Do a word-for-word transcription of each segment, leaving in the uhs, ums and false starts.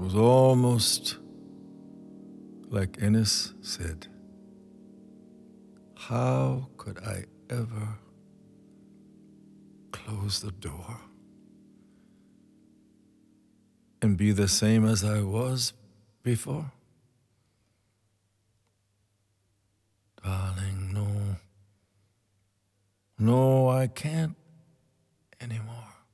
was almost like Ennis said, how could I ever close the door and be the same as I was before? Darling, no. No, I can't anymore.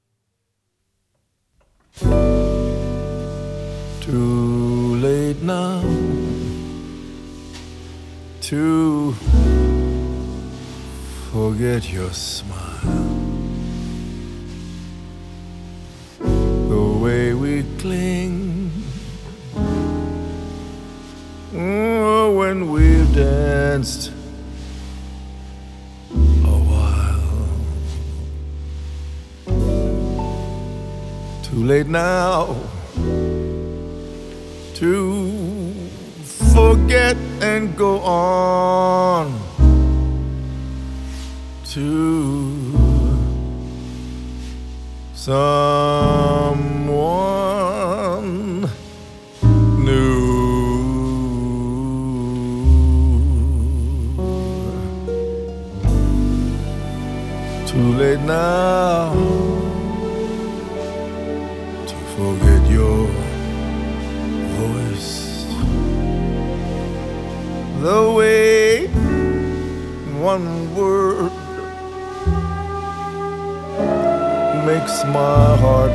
Too late now to forget your smile. The way we cling oh, when we've danced a while. Too late now to forget and go on to someone new. Too late now to forget your voice. The way one word makes my heart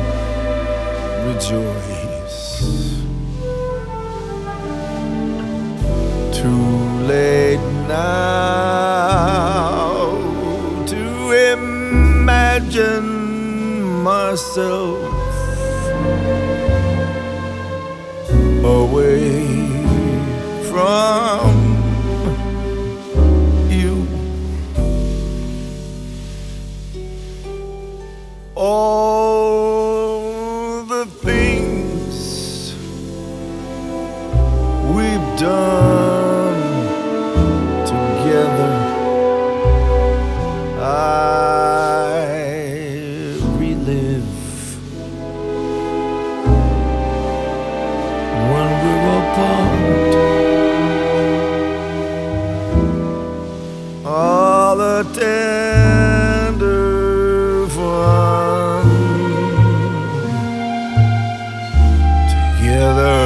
rejoice. Too late now to imagine myself away from you. All the things we've done together, I relive when we were apart. All the tender fun together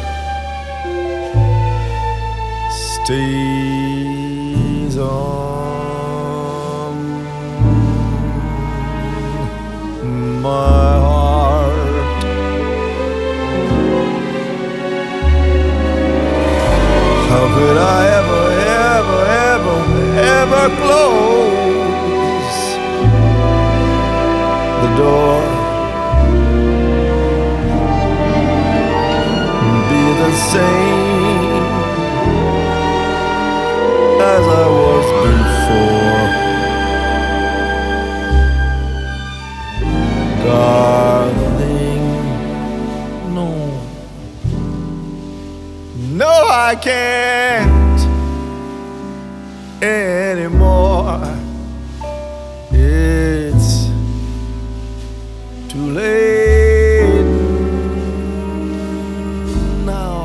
stays on my heart. How could I ever, ever, ever, ever close the door, be the same as I was before? Darling, no, no, I can't anymore. It's too late now.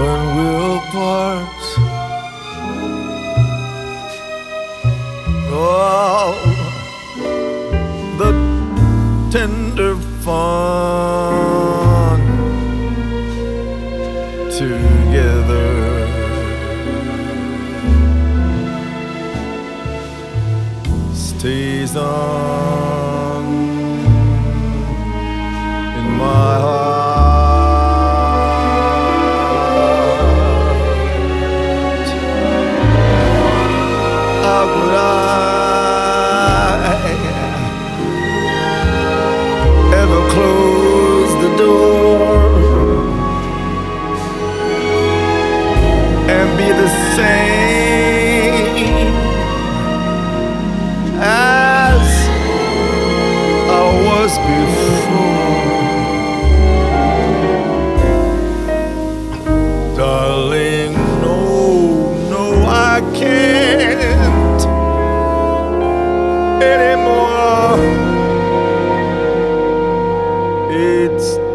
when we'll part. Oh, the tender fun together stays on in my heart. How could I ever close the door and be the same as I was before? Darling, no, no, I can't anymore. It's